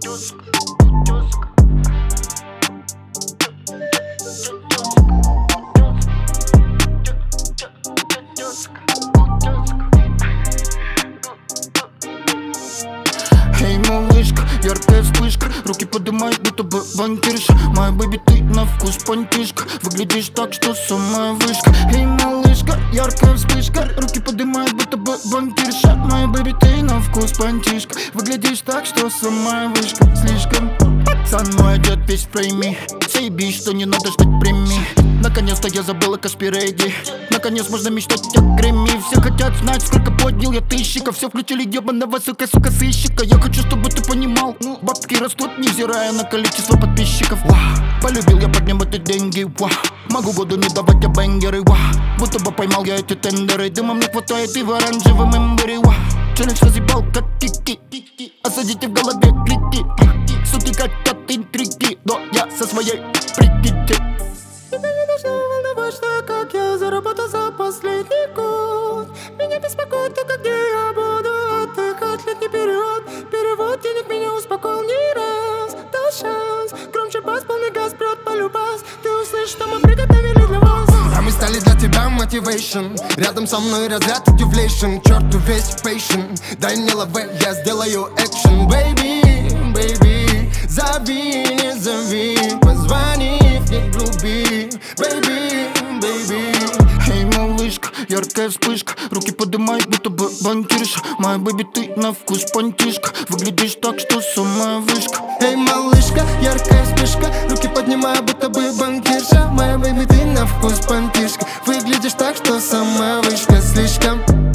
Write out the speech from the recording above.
Эй, малышка, яркая вспышка, руки поднимай, будто бы банкирша. Моя бэби, ты на вкус пантишка, выглядишь так, что самая вышка. Эй, малышка, яркая вспышка, руки поднимай, будто бы банкирша. Моя бэби, ты на вкус пантишка, выглядишь так, что самая вышка. Слишком пацан мой одет весь в прейми, заебись, что не надо ждать премии. Наконец-то я забыла Кашпирейди, наконец можно мечтать о Грэмми. Все хотят знать, сколько поднял я тысячиков. Все включили ебаного сука сыщика. Я хочу, чтобы ты понимал, бабки растут, невзирая на количество подписчиков. Полюбил я подним эти деньги, могу году не давать я бенгеры, будто бы поймал я эти тендеры. Дыма мне хватает и в оранжевом имбире. Челлендж разъебал как кики, осадите в голове клики. Суки хотят интриги, но я со своей прикидки. Тебя не должно волновать, что как я заработал за последний год. Меня беспокоит только, где я буду отдыхать летний период. Перевод денег меня успокоил не раз. Дал шанс, громче бас, полный газ, прет полюбас. Ты услышишь, что мы приготовили для вас. А мы стали для тебя мотивейшн. Рядом со мной разряд activation. Черту весь patient. Дай мне лаве, я сделаю экшен. Baby, baby, зови, не зови, позвони, не груби. Baby, baby. Эй, малышка, яркая вспышка, руки поднимай, будто бы банкирша. Моя бэби, ты на вкус пантишка, выглядишь так, что самая вышка. Эй, малышка, яркая вспышка, руки поднимай, будто бы банкирша. Моя бэби, ты на вкус пантишка, выглядишь так, что самая вышка. Слишком